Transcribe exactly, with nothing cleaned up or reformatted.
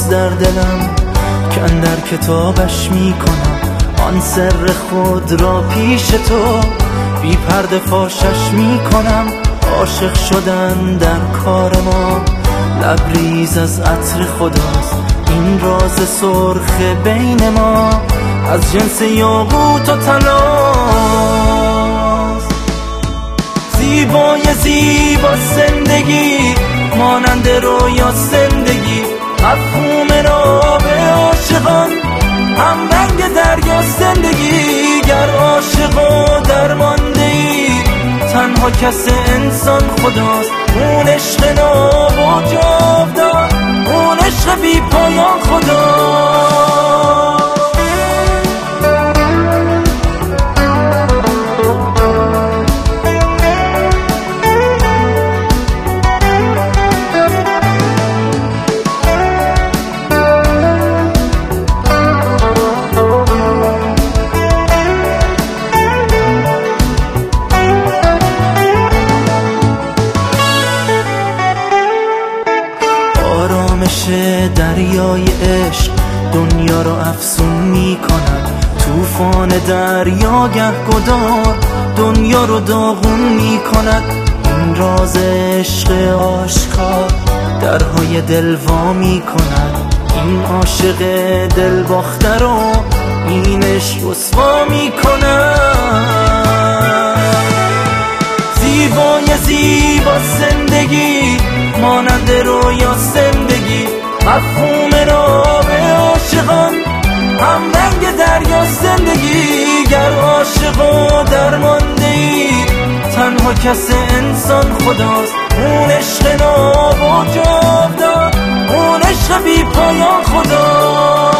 خواست در دلم که اندر کتابش میکنم آن سر خود را پیش تو، بی پرده فاشش میکنم. عاشق شدن در کار ما، لبریز از عطر خداست این راز سرخ بین ما، از جنس یاقوت و طلاست. زیبای زیبا زندگی مانند رویا زندگی، مفهوم را به عاشقان هم رنگ دریا زندگی. گر عاشق و درمانده ای تنها کس انسان خداست، اون عشق ناب و جاودان، اون عشق بی پایان خداست. دریای عشق دنیا رو افسون می کند، طوفان دریا گهگدار دنیا رو داغون می کند. این راز عشق آشکار درهای دل وا می کند، این عاشق دل باخته رو این عشق رسوا می کند. زیبای زیبا زندگی مانند رویا زندگی، مفهوم را به عاشقان هم رنگ دریا زندگی. گر عاشق و درمانده ای تنها کس انسان خداست، اون عشق ناب و جاودان، اون عشق بی پایان خداست.